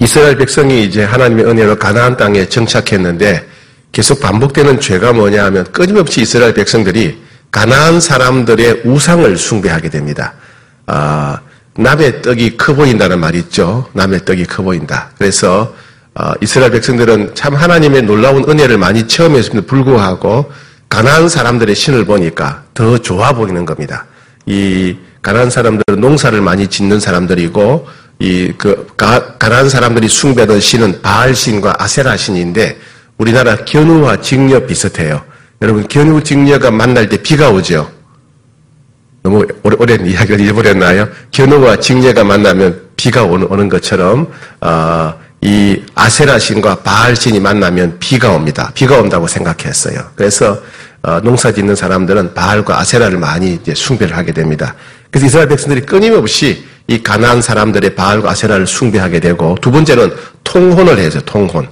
이스라엘 백성이 이제 하나님의 은혜로 가나안 땅에 정착했는데 계속 반복되는 죄가 뭐냐 하면 끊임없이 이스라엘 백성들이 가나안 사람들의 우상을 숭배하게 됩니다. 남의 떡이 커 보인다는 말이 있죠. 남의 떡이 커 보인다. 그래서 이스라엘 백성들은 참 하나님의 놀라운 은혜를 많이 체험했음에도 불구하고 가나안 사람들의 신을 보니까 더 좋아 보이는 겁니다. 이 가나안 사람들은 농사를 많이 짓는 사람들이고 가나안 사람들이 숭배하던 신은 바알 신과 아세라 신인데 우리나라 견우와 직녀 비슷해요. 여러분 견우 직녀가 만날 때 비가 오죠. 너무 오랜 이야기를 잊어버렸나요? 견우와 직녀가 만나면 비가 오는 것처럼 이 아세라 신과 바알 신이 만나면 비가 옵니다. 비가 온다고 생각했어요. 그래서 농사 짓는 사람들은 바알과 아세라를 많이 이제 숭배를 하게 됩니다. 그래서 이스라엘 백성들이 끊임없이 이 가나안 사람들의 바알과 아세라를 숭배하게 되고 두 번째는 통혼을 해서 통혼.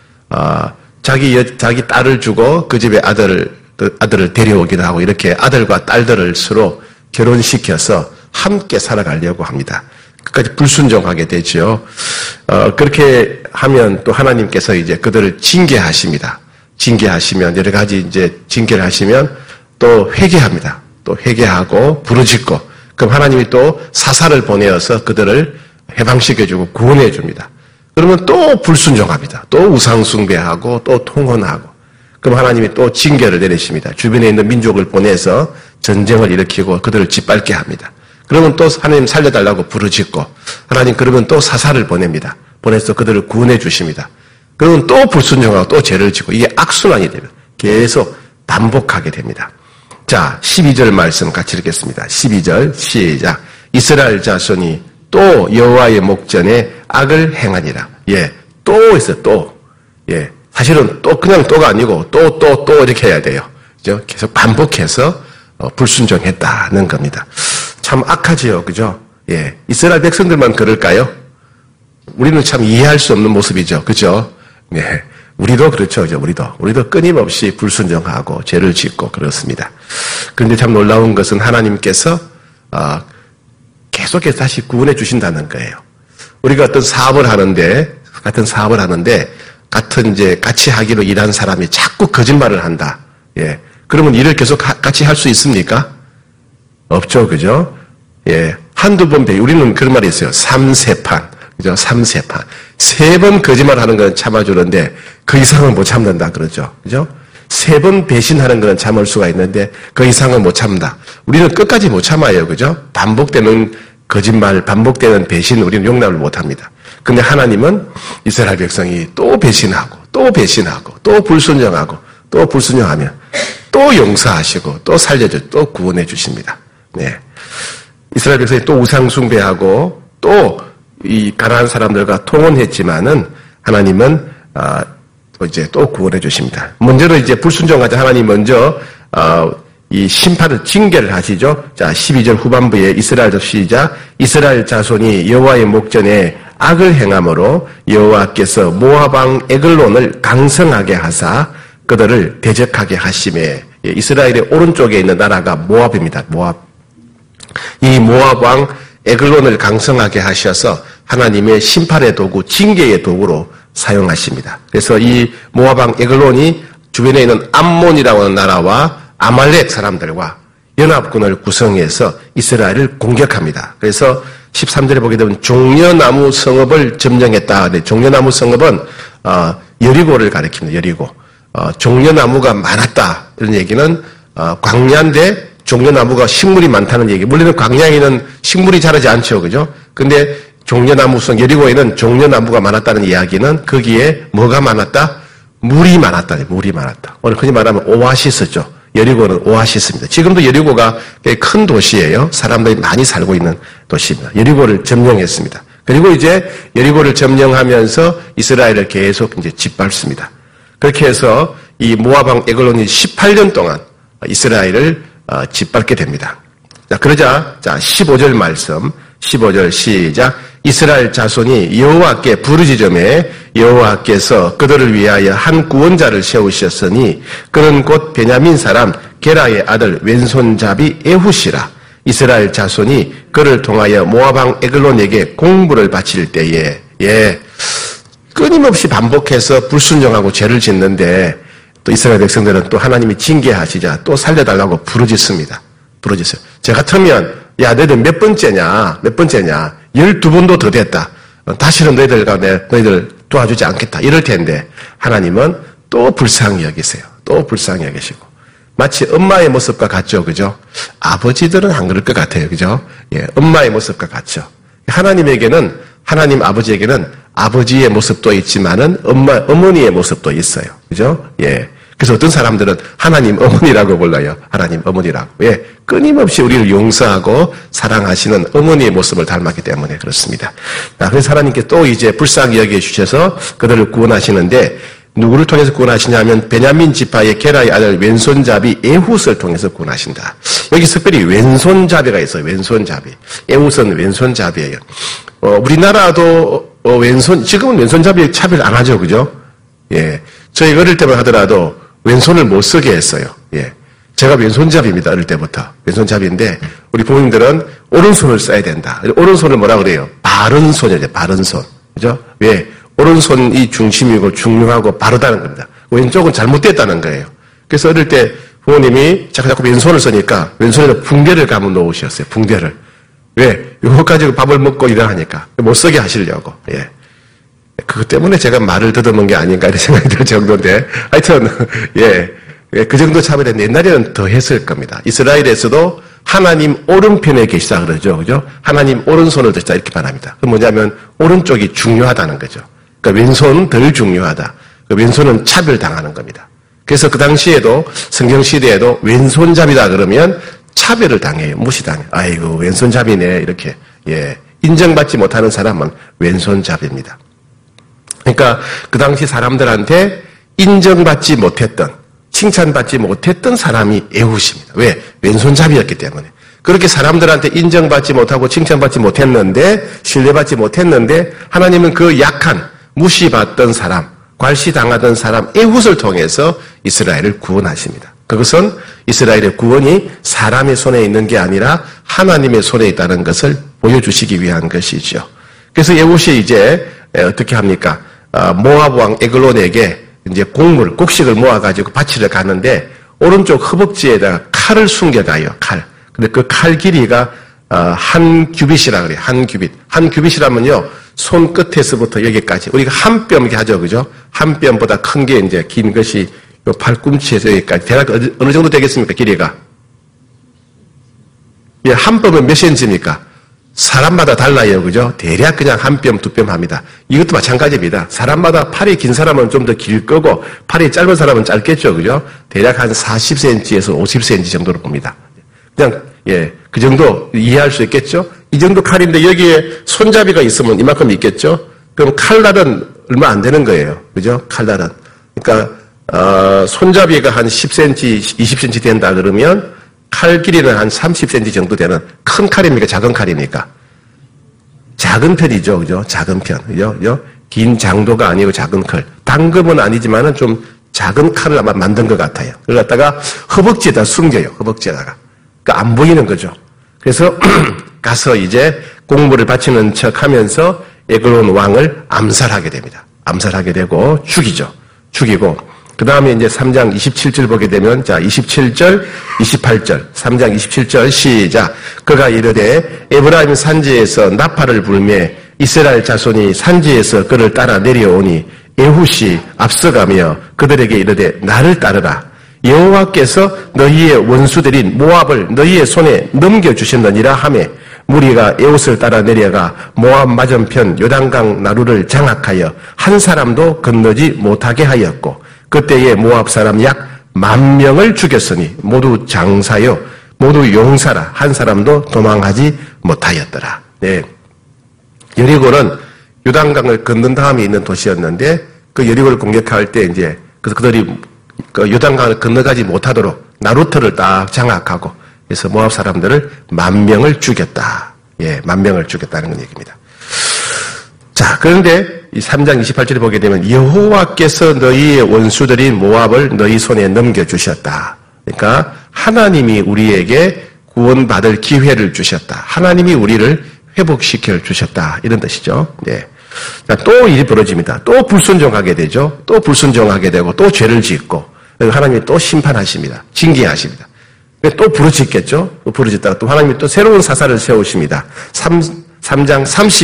자기 딸을 주고 그 집에 아들을 데려오기도 하고 이렇게 아들과 딸들을 서로 결혼시켜서 함께 살아가려고 합니다. 끝까지 불순종하게 되죠. 그렇게 하면 또 하나님께서 이제 그들을 징계하십니다. 징계하시면 여러 가지 이제 징계를 하시면 또 회개합니다. 또 회개하고 부르짖고 그럼 하나님이 또 사사를 보내어서 그들을 해방시켜주고 구원해줍니다. 그러면 또 불순종합니다. 또 우상숭배하고 또 통혼하고 그럼 하나님이 또 징계를 내리십니다. 주변에 있는 민족을 보내서 전쟁을 일으키고 그들을 짓밟게 합니다. 그러면 또 하나님 살려달라고 부르짖고 하나님 그러면 또 사사를 보냅니다. 보내서 그들을 구원해 주십니다. 그러면 또 불순종하고 또 죄를 짓고 이게 악순환이 됩니다. 계속 반복하게 됩니다. 자, 12절 말씀 같이 읽겠습니다. 12절 시작. 이스라엘 자손이 또 여호와의 목전에 악을 행하니라. 예, 또 있어요. 또. 예, 사실은 또 그냥 또가 아니고 또 이렇게 해야 돼요. 그죠? 계속 반복해서 불순종했다는 겁니다. 참 악하지요, 그죠? 예, 이스라엘 백성들만 그럴까요? 우리는 참 이해할 수 없는 모습이죠, 그죠? 네, 우리도 그렇죠, 그죠? 우리도 끊임없이 불순종하고 죄를 짓고 그렇습니다. 그런데 참 놀라운 것은 하나님께서 계속해서 다시 구원해 주신다는 거예요. 우리가 어떤 사업을 하는데 같이 하기로 일한 사람이 자꾸 거짓말을 한다. 예, 그러면 일을 계속 같이 할 수 있습니까? 없죠, 그죠? 예, 한두 번 우리는 그런 말이 있어요. 3세판. 그죠? 3세판. 3번 거짓말 하는 건 참아주는데 그 이상은 못 참는다. 그러죠. 그죠? 3번 배신하는 건 참을 수가 있는데 그 이상은 못 참는다. 우리는 끝까지 못 참아요. 그죠? 반복되는 거짓말, 반복되는 배신 우리는 용납을 못 합니다. 근데 하나님은 이스라엘 백성이 또 배신하고 또 불순종하고 또 불순종하면 또 용서하시고 또 살려줘 또 구원해 주십니다. 네. 이스라엘 백성이 또 우상 숭배하고 또 이 가나안 사람들과 통혼했지만은 하나님은 이제 또 구원해 주십니다. 먼저는 이제 불순종하자 하나님 먼저 이 심판을 징계를 하시죠. 자, 12절 후반부에 이스라엘 시작. 이스라엘 자손이 여호와의 목전에 악을 행함으로 여호와께서 모압 왕 에글론을 강성하게 하사 그들을 대적하게 하심에 이스라엘의 오른쪽에 있는 나라가 모압입니다. 모압. 이 모압 왕 에글론을 강성하게 하셔서 하나님의 심판의 도구, 징계의 도구로 사용하십니다. 그래서 이 모압 왕 에글론이 주변에 있는 암몬이라고 하는 나라와 아말렉 사람들과 연합군을 구성해서 이스라엘을 공격합니다. 그래서 13절에 보게 되면 종려나무 성읍을 점령했다. 종려나무 성읍은 여리고를 가리킵니다. 여리고. 종려나무가 많았다. 이런 얘기는 광야인데 종려나무가 식물이 많다는 얘기. 물론 광야에는 식물이 자라지 않죠. 그죠? 근데 종려나무성 여리고에는 종려나무가 많았다는 이야기는 거기에 뭐가 많았다? 물이 많았다. 물이 많았다. 오늘 흔히 말하면 오아시스죠. 여리고는 오아시스입니다. 지금도 여리고가 꽤 큰 도시예요. 사람들이 많이 살고 있는 도시입니다. 여리고를 점령했습니다. 그리고 이제 여리고를 점령하면서 이스라엘을 계속 이제 짓밟습니다. 그렇게 해서 이 모압 왕 에글론이 18년 동안 이스라엘을 짓밟게 됩니다. 자, 그러자 15절 말씀 15절 시작. 이스라엘 자손이 여호와께 부르짖음에 여호와께서 그들을 위하여 한 구원자를 세우셨으니 그는 곧 베냐민 사람 게라의 아들 왼손잡이 에훗이라. 이스라엘 자손이 그를 통하여 모압 왕 에글론에게 공물을 바칠 때에 끊임없이 반복해서 불순종하고 죄를 짓는데 또 이스라엘 백성들은 또 하나님이 징계하시자 또 살려달라고 부르짖습니다. 부르짖어요. 저 같으면 야 너희들 몇 번째냐 12번도 더 됐다. 다시는 너희들 도와주지 않겠다. 이럴 텐데 하나님은 또 불쌍히 여기세요. 또 불쌍히 여기시고 마치 엄마의 모습과 같죠. 그죠? 아버지들은 안 그럴 것 같아요. 그죠? 예, 엄마의 모습과 같죠. 하나님 아버지에게는 아버지의 모습도 있지만은 어머니의 모습도 있어요. 그죠? 예. 그래서 어떤 사람들은 하나님 어머니라고 불러요. 하나님 어머니라고. 예. 끊임없이 우리를 용서하고 사랑하시는 어머니의 모습을 닮았기 때문에 그렇습니다. 그래서 하나님께 또 이제 불쌍히 여겨주셔서 그들을 구원하시는데 누구를 통해서 구원하시냐면 베냐민 지파의 게라의 아들 왼손잡이 에훗을 통해서 구원하신다. 여기 특별히 왼손잡이가 있어요. 왼손잡이. 에훗은 왼손잡이에요. 우리나라도 지금은 왼손잡이 차별 안 하죠. 그죠? 예. 저희 어릴 때만 하더라도 왼손을 못 쓰게 했어요. 예. 제가 왼손잡이입니다. 어릴 때부터. 왼손잡이인데 우리 부모님들은 오른손을 써야 된다. 오른손을 뭐라 그래요? 바른 손이죠. 바른 손. 그죠? 왜? 오른손이 중심이고 중요하고 바르다는 겁니다. 왼쪽은 잘못됐다는 거예요. 그래서 어릴 때 부모님이 자꾸 왼손을 쓰니까 왼손에다 붕대를 감아 놓으셨어요. 붕대를. 왜? 이거 가지고 밥을 먹고 일어나니까. 못 쓰게 하시려고. 예. 그것 때문에 제가 말을 더듬은 게 아닌가 이런 생각이 들 정도인데 하여튼 예. 그 정도 차별은 옛날에는 더 했을 겁니다. 이스라엘에서도 하나님 오른편에 계시다 그러죠. 그죠? 하나님 오른손을 드시다 이렇게 말합니다. 그 뭐냐면 오른쪽이 중요하다는 거죠. 그러니까 왼손은 덜 중요하다. 왼손은 차별당하는 겁니다. 그래서 그 당시에도 성경 시대에도 왼손잡이다 그러면 차별을 당해요. 무시당해요. 아이고 왼손잡이네 이렇게. 예. 인정받지 못하는 사람은 왼손잡이입니다. 그러니까 그 당시 사람들한테 인정받지 못했던 칭찬받지 못했던 사람이 에훗입니다. 왜? 왼손잡이였기 때문에. 그렇게 사람들한테 인정받지 못하고 칭찬받지 못했는데 신뢰받지 못했는데 하나님은 그 약한 무시받던 사람 괄시당하던 사람 에훗을 통해서 이스라엘을 구원하십니다. 그것은 이스라엘의 구원이 사람의 손에 있는 게 아니라 하나님의 손에 있다는 것을 보여주시기 위한 것이죠. 그래서 에훗이 이제 어떻게 합니까? 모압 왕 에글론에게 이제 곡식을 모아가지고 바치러 가는데 오른쪽 허벅지에다가 칼을 숨겨가요. 칼. 근데 그 칼 길이가 한 규빗이라 그래요. 한 규빗. 한 규빗이라면요. 손 끝에서부터 여기까지. 우리가 한 뼘 이렇게 하죠. 그죠? 한 뼘보다 큰 게 이제 긴 것이 요 팔꿈치에서 여기까지. 대략 어느 정도 되겠습니까? 길이가? 예, 한 뼘은 몇 센치입니까? 사람마다 달라요. 그죠? 대략 그냥 한 뼘, 두 뼘 합니다. 이것도 마찬가지입니다. 사람마다 팔이 긴 사람은 좀 더 길 거고 팔이 짧은 사람은 짧겠죠. 그죠? 대략 한 40cm에서 50cm 정도로 봅니다. 그냥 예, 그 정도 이해할 수 있겠죠? 이 정도 칼인데 여기에 손잡이가 있으면 이만큼 있겠죠? 그럼 칼날은 얼마 안 되는 거예요. 그죠? 칼날은. 그러니까 손잡이가 한 10cm, 20cm 된다 그러면 칼 길이는 한 30cm 정도 되는 큰 칼입니까? 작은 칼입니까? 작은 편이죠. 그죠? 작은 편. 그죠? 긴 장도가 아니고 작은 칼. 단검은 아니지만은 좀 작은 칼을 아마 만든 것 같아요. 그걸 갖다가 허벅지에다 숨겨요. 허벅지에다가. 그러니까 안 보이는 거죠. 그래서 가서 이제 공물을 바치는 척 하면서 에글론 왕을 암살하게 됩니다. 암살하게 되고 죽이죠. 죽이고 그 다음에 이제 3장 27절 보게 되면, 자, 27절, 28절, 3장 27절, 시작. 그가 이르되, 에브라임 산지에서 나팔을 불매, 이스라엘 자손이 산지에서 그를 따라 내려오니, 에훗이 앞서가며 그들에게 이르되, 나를 따르라. 여호와께서 너희의 원수들인 모압을 너희의 손에 넘겨주셨느니라 하매, 무리가 에훗을 따라 내려가 모압 맞은편 요단강 나루를 장악하여 한 사람도 건너지 못하게 하였고, 그때에 모압 사람 약 10,000명을 죽였으니 모두 장사요 모두 용사라 한 사람도 도망하지 못하였더라. 네. 여리고는 요단강을 건넌 다음에 있는 도시였는데 그 여리고를 공격할 때 이제 그들이 그 요단강을 건너가지 못하도록 나루터를 딱 장악하고 그래서 모압 사람들을 10,000명을 죽였다. 예, 10,000명을 죽였다는 얘기입니다. 자, 그런데 이 3장 28절에 보게 되면 여호와께서 너희의 원수들인 모압을 너희 손에 넘겨주셨다. 그러니까 하나님이 우리에게 구원받을 기회를 주셨다. 하나님이 우리를 회복시켜 주셨다. 이런 뜻이죠. 네. 자, 또 일이 벌어집니다. 또 불순종하게 되죠. 또 불순종하게 되고 또 죄를 짓고 하나님이 또 심판하십니다. 징계하십니다. 또 부르짖겠죠. 또 부르짖다가 또 하나님이 또 새로운 사사를 세우십니다. 3장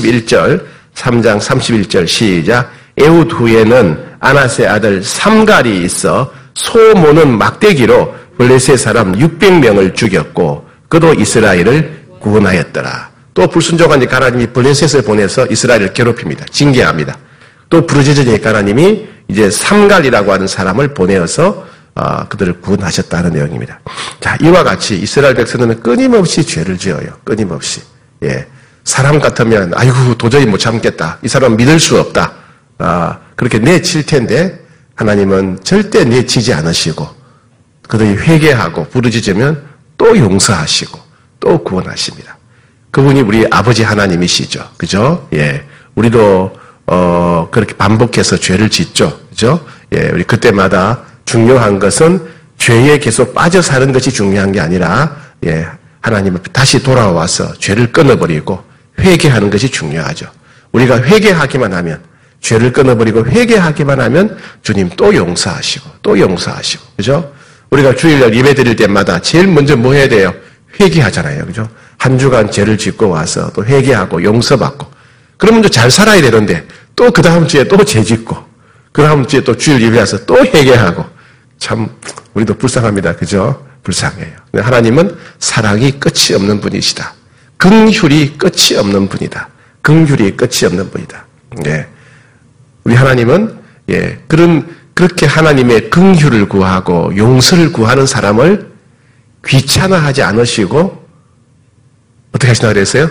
31절 시작. 에훗 후에는 아낫의 아들 삼갈이 있어 소모는 막대기로 블레셋 사람 600명을 죽였고 그도 이스라엘을 구원하였더라. 또 불순종하니까 하나님이 블레셋을 보내서 이스라엘을 괴롭힙니다. 징계합니다. 또 부르짖으니까 하나님이 이제 삼갈이라고 하는 사람을 보내어서 그들을 구원하셨다는 내용입니다. 자, 이와 같이 이스라엘 백성들은 끊임없이 죄를 지어요. 끊임없이. 예. 사람 같으면 아이고 도저히 못 참겠다. 이 사람 믿을 수 없다. 그렇게 내칠 텐데 하나님은 절대 내치지 않으시고 그들이 회개하고 부르짖으면 또 용서하시고 또 구원하십니다. 그분이 우리 아버지 하나님이시죠. 그죠? 예. 우리도 그렇게 반복해서 죄를 짓죠. 그죠? 예. 우리 그때마다 중요한 것은 죄에 계속 빠져 사는 것이 중요한 게 아니라 예. 하나님 앞에 다시 돌아와서 죄를 끊어버리고 회개하는 것이 중요하죠. 우리가 회개하기만 하면 죄를 끊어버리고 회개하기만 하면 주님 또 용서하시고 또 용서하시고 그죠? 우리가 주일날 예배 드릴 때마다 제일 먼저 뭐 해야 돼요? 회개하잖아요. 그죠? 한 주간 죄를 짓고 와서 또 회개하고 용서받고 그러면 잘 살아야 되는데 또 그 다음 주에 또 죄 짓고 그 다음 주에 또 주일 예배 와서 또 회개하고 참 우리도 불쌍합니다. 그죠? 불쌍해요. 하나님은 사랑이 끝이 없는 분이시다. 긍휼이 끝이 없는 분이다. 긍휼이 끝이 없는 분이다. 예. 우리 하나님은 예, 그렇게 하나님의 긍휼을 구하고 용서를 구하는 사람을 귀찮아하지 않으시고 어떻게 하시나 그랬어요?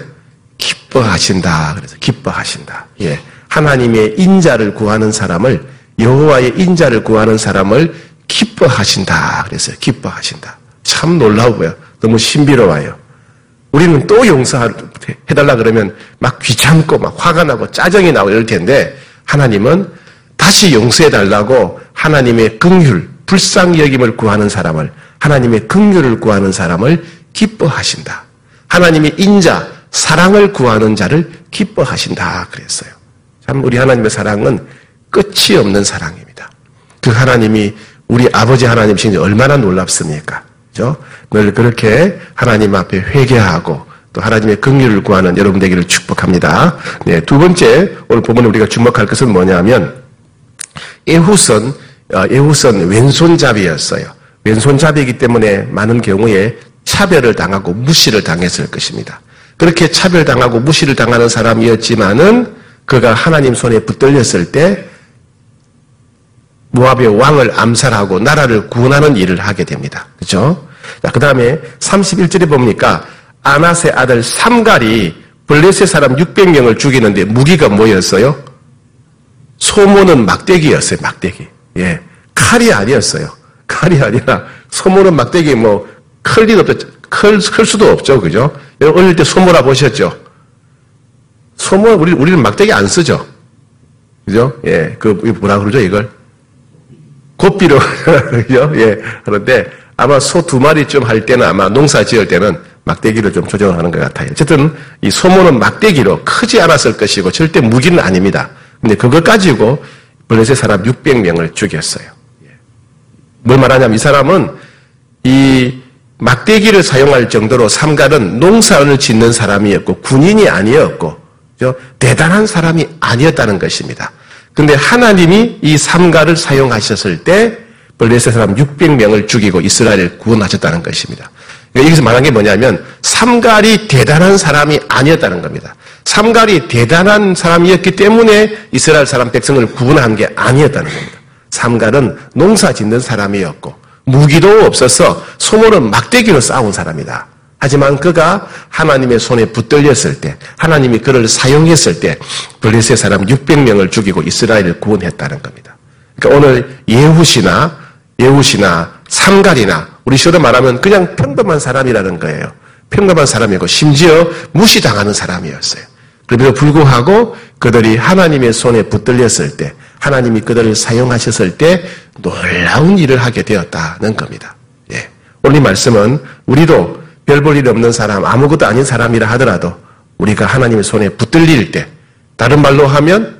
기뻐하신다. 그래서 기뻐하신다. 예. 하나님의 인자를 구하는 사람을 여호와의 인자를 구하는 사람을 기뻐하신다. 그래서 기뻐하신다. 참 놀라워요. 너무 신비로워요. 우리는 또 용서해달라 그러면 막 귀찮고 막 화가 나고 짜증이 나고 이럴 텐데 하나님은 다시 용서해달라고 하나님의 긍휼, 불쌍히 여김을 구하는 사람을 하나님의 긍휼을 구하는 사람을 기뻐하신다. 하나님의 인자, 사랑을 구하는 자를 기뻐하신다 그랬어요. 참 우리 하나님의 사랑은 끝이 없는 사랑입니다. 그 하나님이 우리 아버지 하나님이신지 얼마나 놀랍습니까? 그죠? 늘 그렇게 하나님 앞에 회개하고 또 하나님의 긍휼을 구하는 여러분 되기를 축복합니다. 네, 두 번째 오늘 본문에 우리가 주목할 것은 뭐냐면 에훗은 왼손잡이였어요. 왼손잡이이기 때문에 많은 경우에 차별을 당하고 무시를 당했을 것입니다. 그렇게 차별당하고 무시를 당하는 사람이었지만은 그가 하나님 손에 붙들렸을 때 모압의 왕을 암살하고 나라를 구원하는 일을 하게 됩니다. 그렇죠? 자, 그다음에 31절에 보니까 아낫의 아들 삼갈이 블레셋 사람 600명을 죽이는데 무기가 뭐였어요? 소모는 막대기였어요. 막대기. 예. 칼이 아니었어요. 칼이 아니라 소모는 막대기 클 일 없죠. 클 수도 없죠. 그죠? 여러분 어릴 때 소모라 보셨죠? 소모 우리는 막대기 안 쓰죠. 그죠? 예. 뭐라 그러죠, 이걸? 고삐로 그죠? 예. 그런데 아마 소 2마리쯤 할 때는 아마 농사 지을 때는 막대기로 좀 조정을 하는 것 같아요. 어쨌든 이 소모는 막대기로 크지 않았을 것이고 절대 무기는 아닙니다. 근데 그걸 가지고 블레셋 사람 600명을 죽였어요. 뭘 말하냐면 이 사람은 이 막대기를 사용할 정도로 삼갈은 농사를 짓는 사람이었고 군인이 아니었고 대단한 사람이 아니었다는 것입니다. 근데 하나님이 이 삼갈을 사용하셨을 때 블레셋 사람 600명을 죽이고 이스라엘을 구원하셨다는 것입니다. 그러니까 여기서 말한 게 뭐냐면 삼갈이 대단한 사람이 아니었다는 겁니다. 삼갈이 대단한 사람이었기 때문에 이스라엘 사람 백성을 구원한 게 아니었다는 겁니다. 삼갈은 농사 짓는 사람이었고 무기도 없어서 소모는 막대기로 싸운 사람이다. 하지만 그가 하나님의 손에 붙들렸을 때 하나님이 그를 사용했을 때 블레셋 사람 600명을 죽이고 이스라엘을 구원했다는 겁니다. 그러니까 오늘 예훗이나 삼갈이나 우리 식으로 말하면 그냥 평범한 사람이라는 거예요. 평범한 사람이고 심지어 무시당하는 사람이었어요. 그럼에도 불구하고 그들이 하나님의 손에 붙들렸을 때 하나님이 그들을 사용하셨을 때 놀라운 일을 하게 되었다는 겁니다. 예. 오늘 이 말씀은 우리도 별 볼 일 없는 사람, 아무것도 아닌 사람이라 하더라도 우리가 하나님의 손에 붙들릴 때 다른 말로 하면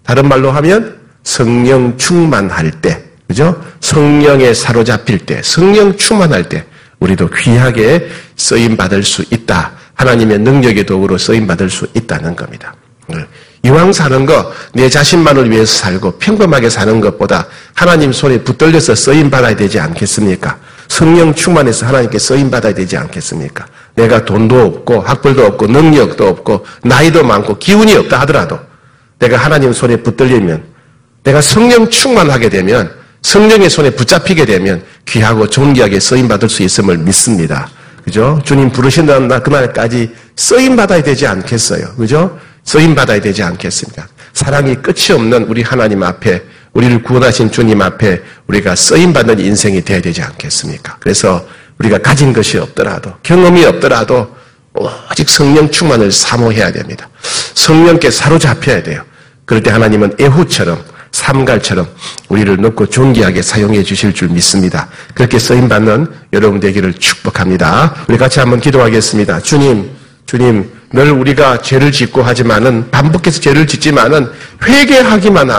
성령 충만할 때, 그죠? 성령에 사로잡힐 때, 성령 충만할 때 우리도 귀하게 쓰임 받을 수 있다. 하나님의 능력의 도구로 쓰임 받을 수 있다는 겁니다. 이왕 사는 거 내 자신만을 위해서 살고 평범하게 사는 것보다 하나님 손에 붙들려서 쓰임 받아야 되지 않겠습니까? 성령 충만해서 하나님께 쓰임 받아야 되지 않겠습니까? 내가 돈도 없고 학벌도 없고 능력도 없고 나이도 많고 기운이 없다 하더라도 내가 하나님 손에 붙들리면, 내가 성령 충만하게 되면, 성령의 손에 붙잡히게 되면 귀하고 존귀하게 쓰임 받을 수 있음을 믿습니다. 그죠? 주님 부르신다는 날 그날까지 쓰임 받아야 되지 않겠어요? 그죠? 쓰임 받아야 되지 않겠습니까? 사랑이 끝이 없는 우리 하나님 앞에, 우리를 구원하신 주님 앞에 우리가 쓰임 받는 인생이 되어야 되지 않겠습니까? 그래서 우리가 가진 것이 없더라도, 경험이 없더라도 오직 성령 충만을 사모해야 됩니다. 성령께 사로잡혀야 돼요. 그럴 때 하나님은 에후처럼, 삼갈처럼 우리를 넣고 존귀하게 사용해 주실 줄 믿습니다. 그렇게 쓰임받는 여러분 되기를 축복합니다. 우리 같이 한번 기도하겠습니다. 주님, 늘 우리가 죄를 짓고 하지만은, 반복해서 죄를 짓지만은 회개하기만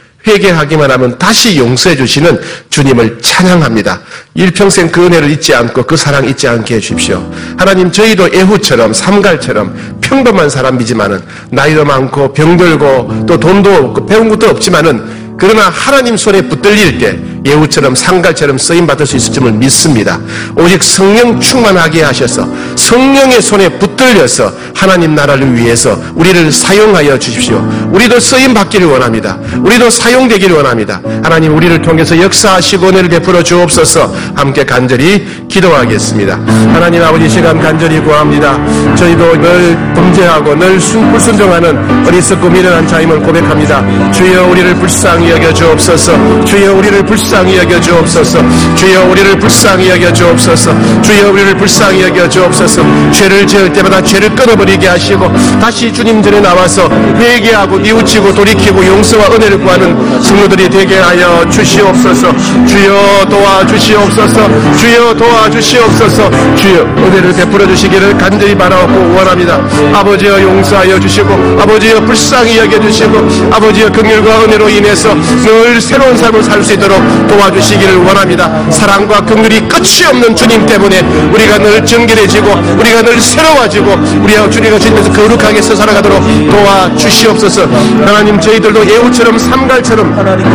하면 다시 용서해 주시는 주님을 찬양합니다. 일평생 그 은혜를 잊지 않고 그 사랑 잊지 않게 해주십시오. 하나님, 저희도 에후처럼 삼갈처럼 평범한 사람이지만은 나이도 많고 병들고 또 돈도 없고 배운 것도 없지만은, 그러나 하나님 손에 붙들릴 때 예후처럼 상갈처럼 쓰임받을 수 있을 줄을 믿습니다. 오직 성령 충만하게 하셔서 성령의 손에 붙들려서 하나님 나라를 위해서 우리를 사용하여 주십시오. 우리도 쓰임받기를 원합니다. 우리도 사용되기를 원합니다. 하나님, 우리를 통해서 역사하시고 은혜를 베풀어 주옵소서. 함께 간절히 기도하겠습니다. 하나님 아버지, 시간 간절히 구합니다. 저희도 늘 범죄하고 늘 불순종하는 어리석고 미련한 자임을 고백합니다. 주여 우리를 불쌍히 여겨 주옵소서. 주여 우리를 불쌍히 여겨 주옵소서. 주여 우리를 불쌍히 여겨 주옵소서. 주여 우리를 불쌍히 여겨 주옵소서. 죄를 지을 때마다 죄를 끊어버리게 하시고 다시 주님 전에 나와서 회개하고 뉘우치고 돌이키고 용서와 은혜를 구하는 성도들이 되게 하여 주시옵소서. 주여 도와주시옵소서. 주여 도와주시옵소서. 주여 은혜를 베풀어 주시기를 간절히 바라고 원합니다. 아버지여 용서하여 주시고, 아버지여 불쌍히 여겨 주시고, 아버지여 긍휼과 은혜로 인해서 늘 새로운 삶을 살 수 있도록 도와주시기를 원합니다. 사랑과 긍휼이 끝이 없는 주님 때문에 우리가 늘 정결해지고 우리가 늘 새로워지고 우리가 주님과 주님께서 거룩하게 살아가도록 도와주시옵소서. 하나님, 저희들도 예후처럼 삼갈처럼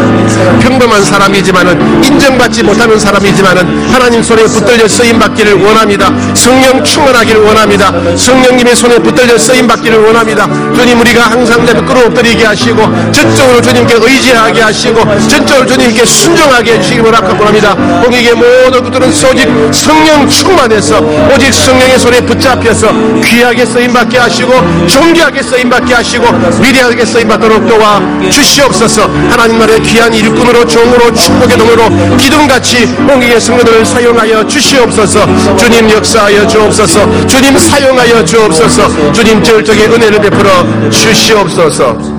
평범한 사람이지만은, 인정받지 못하는 사람이지만은 하나님 손에 붙들려 쓰임받기를 원합니다. 성령 충만하기를 원합니다. 성령님의 손에 붙들려 쓰임받기를 원합니다. 주님, 우리가 항상 끌어엎드리게 하시고 전적으로 주님께 의지하게 하시고 전적으로 주님께 순종하게 해주시기 바라고 합니다. 공익의 모든 것들은 오직 성령 충만해서 오직 성령의 손에 붙잡혀서 귀하게 쓰임받게 하시고 존귀하게 쓰임받게 하시고 위대하게 쓰임받도록 도와주시옵소서. 하나님 나라의 귀한 일꾼으로 종으로 축복의 동으로 기둥같이 공익의 성도들을 사용하여 주시옵소서. 주님 역사하여 주옵소서. 주님 사용하여 주옵소서. 주님 절적의 은혜를 베풀어 주시옵소서.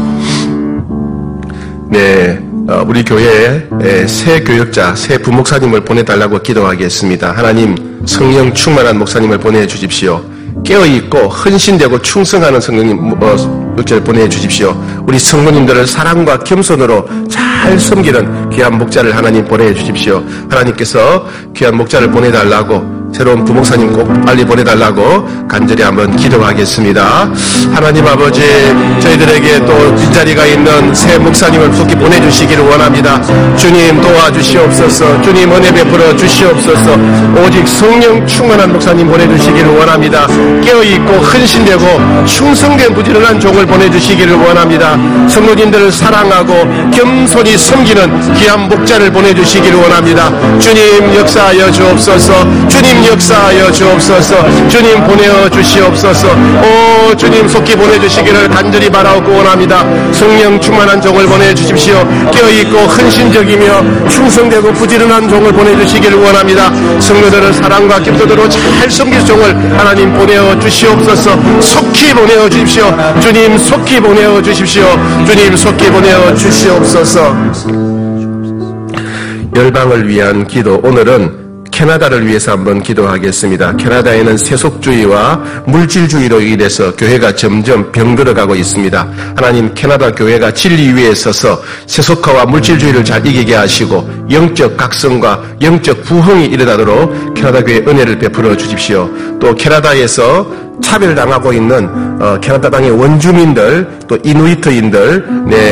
네, 우리 교회에 새 교역자, 새 부목사님을 보내달라고 기도하겠습니다. 하나님, 성령 충만한 목사님을 보내주십시오. 깨어있고 헌신되고 충성하는 성령님 목자를 보내주십시오. 우리 성도님들을 사랑과 겸손으로 잘 섬기는 귀한 목자를 하나님 보내주십시오. 하나님께서 귀한 목자를 보내달라고, 새로운 부목사님 꼭 빨리 보내달라고 간절히 한번 기도하겠습니다. 하나님 아버지, 저희들에게 또 빈자리가 있는 새 목사님을 속히 보내주시기를 원합니다. 주님 도와주시옵소서. 주님 은혜 베풀어 주시옵소서. 오직 성령 충만한 목사님 보내주시기를 원합니다. 깨어있고 헌신되고 충성된 부지런한 종을 보내주시기를 원합니다. 성도님들을 사랑하고 겸손히 섬기는 귀한 목자를 보내주시기를 원합니다. 주님 역사하여 주옵소서. 주님 역사하여 주옵소서. 주님 보내어 주시옵소서. 오 주님 속히 보내주시기를 간절히 바라고 원합니다. 성령 충만한 종을 보내주십시오. 깨어있고 헌신적이며 충성되고 부지런한 종을 보내주시기를 원합니다. 성도들을 사랑과 기쁨으로 잘 섬길 종을 하나님 보내어 주시옵소서. 속히 보내어 주십시오. 주님 속히 보내어 주십시오. 주님 속히 보내어 주시옵소서. 열방을 위한 기도, 오늘은 캐나다를 위해서 한번 기도하겠습니다. 캐나다에는 세속주의와 물질주의로 인해서 교회가 점점 병들어가고 있습니다. 하나님, 캐나다 교회가 진리 위에 서서 세속화와 물질주의를 잘 이기게 하시고 영적 각성과 영적 부흥이 일어나도록 캐나다 교회에 은혜를 베풀어 주십시오. 또 캐나다에서 차별당하고 있는 캐나다 땅의 원주민들, 또 이누이트인들,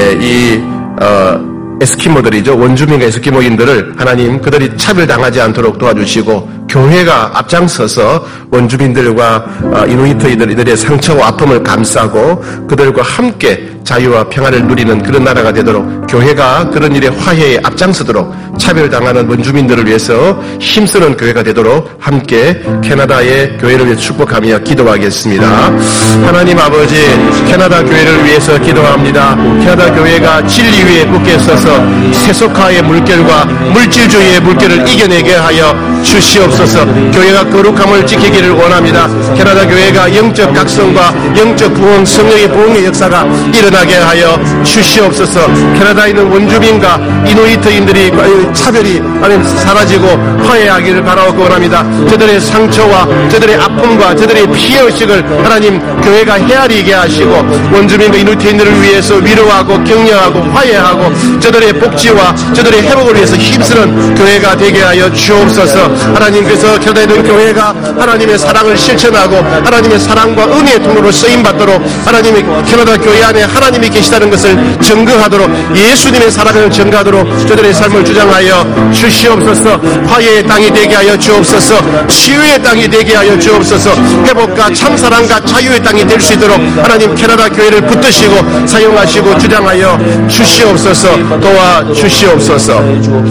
에스키모들이죠. 원주민과 에스키모인들을 하나님 그들이 차별당하지 않도록 도와주시고 교회가 앞장서서 원주민들과 이누이트인들의 상처와 아픔을 감싸고 그들과 함께 자유와 평화를 누리는 그런 나라가 되도록 교회가 그런 일에 화해에 앞장서도록 차별당하는 원주민들을 위해서 힘쓰는 교회가 되도록 함께 캐나다의 교회를 위해 축복하며 기도하겠습니다. 하나님 아버지, 캐나다 교회를 위해서 기도합니다. 캐나다 교회가 진리 위에 굳게 서서 세속화의 물결과 물질주의의 물결을 이겨내게 하여 주시옵소서. 교회가 거룩함을 지키기를 원합니다. 캐나다 교회가 영적 각성과 영적 부흥, 성령의 부흥의 역사가 일어나게 하여 주시옵소서. 캐나다에 있는 원주민과 이누이트인들이 차별이 사라지고 화해하기를 바라고 원합니다. 저들의 상처와 저들의 아픔과 저들의 피해의식을 하나님 교회가 헤아리게 하시고 원주민과 이누이트인들을 위해서 위로하고 격려하고 화해하고 저들의 복지와 저들의 회복을 위해서 힘쓰는 교회가 되게 하여 주옵소서. 하나님, 그래서 캐나다에 있는 교회가 하나님의 사랑을 실천하고 하나님의 사랑과 은혜의 통로로 쓰임받도록 하나님의 캐나다 교회 안에 하나님이 계시다는 것을 증거하도록 예수님의 사랑을 증거하도록 저들의 삶을 주장하여 주시옵소서. 화해의 땅이 되게 하여 주옵소서. 치유의 땅이 되게 하여 주옵소서. 회복과 참사랑과 자유의 땅이 될 수 있도록 하나님 캐나다 교회를 붙드시고 사용하시고 주장하여 주시옵소서. 도와주시옵소서.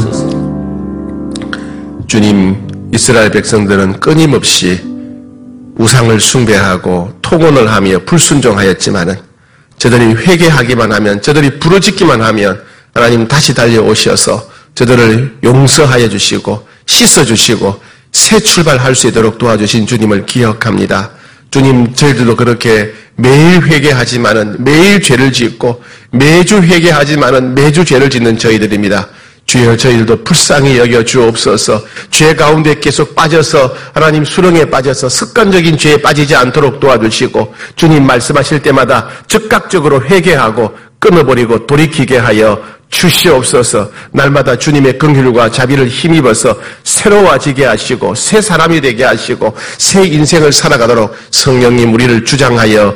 주님, 이스라엘 백성들은 끊임없이 우상을 숭배하고 통혼을 하며 불순종하였지만은 저들이 회개하기만 하면, 저들이 부르짖기만 하면 하나님 다시 달려오셔서 저들을 용서하여 주시고 씻어주시고 새 출발할 수 있도록 도와주신 주님을 기억합니다. 주님, 저희들도 그렇게 매일 회개하지만은 매일 죄를 짓고 매주 회개하지만은 매주 죄를 짓는 저희들입니다. 주여, 저희들도 불쌍히 여겨 주옵소서. 죄 가운데 계속 빠져서 하나님 수렁에 빠져서 습관적인 죄에 빠지지 않도록 도와주시고 주님 말씀하실 때마다 즉각적으로 회개하고 끊어버리고 돌이키게 하여 주시옵소서. 날마다 주님의 긍휼과 자비를 힘입어서 새로워지게 하시고 새 사람이 되게 하시고 새 인생을 살아가도록 성령님 우리를 주장하여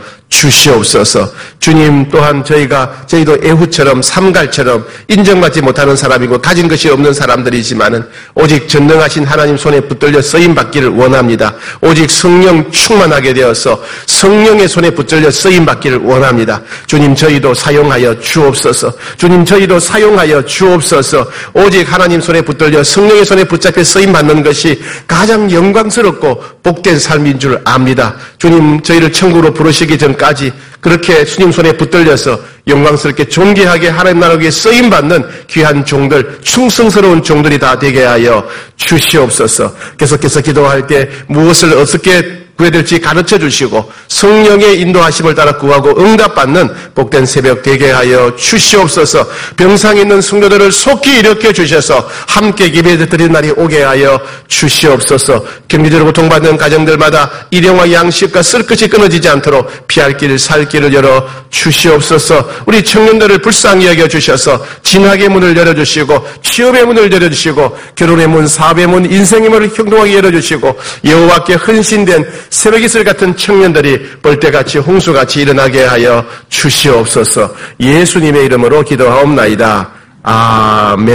주시옵소서. 주님, 또한 저희도 에훗처럼 삼갈처럼 인정받지 못하는 사람이고 가진 것이 없는 사람들이지만은 오직 전능하신 하나님 손에 붙들려 쓰임받기를 원합니다. 오직 성령 충만하게 되어서 성령의 손에 붙들려 쓰임받기를 원합니다. 주님, 저희도 사용하여 주옵소서. 주님, 저희도 사용하여 주옵소서. 오직 하나님 손에 붙들려 성령의 손에 붙잡혀 쓰임받는 것이 가장 영광스럽고 복된 삶인 줄 압니다. 주님, 저희를 천국으로 부르시기 전까지 그렇게 주님 손에 붙들려서 영광스럽게 존귀하게 하나님 나라 위에 쓰임받는 귀한 종들, 충성스러운 종들이 다 되게 하여 주시옵소서. 계속해서 기도할 때 무엇을 어떻게 구해야 될지 가르쳐 주시고 성령의 인도하심을 따라 구하고 응답받는 복된 새벽 되게 하여 주시옵소서. 병상에 있는 성도들을 속히 일으켜 주셔서 함께 예배 드리는 날이 오게 하여 주시옵소서. 경제적으로 고통받는 가정들마다 일용와 양식과 쓸 것이 끊어지지 않도록 피할 길, 살 길을 열어 주시옵소서. 우리 청년들을 불쌍히 여겨 주셔서 진학의 문을 열어주시고 취업의 문을 열어주시고 결혼의 문, 사업의 문, 인생의 문을 형통하게 열어주시고 여호와께 헌신된 새벽이슬 같은 청년들이 벌떼같이 홍수같이 일어나게 하여 주시옵소서. 예수님의 이름으로 기도하옵나이다. 아멘.